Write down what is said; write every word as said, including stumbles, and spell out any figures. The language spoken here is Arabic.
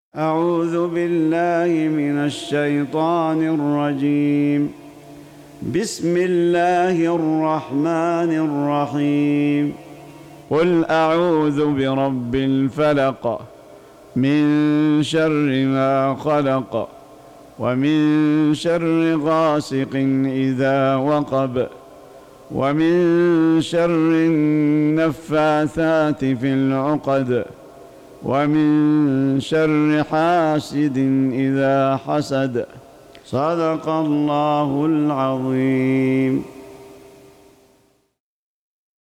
أعوذ بالله من الشيطان الرجيم. بسم الله الرحمن الرحيم. قل أعوذ برب الفلق من شر ما خلق ومن شر غاسق إذا وقب ومن شر النفاثات في العقد ومن شر حاسد إذا حسد. صدق الله العظيم.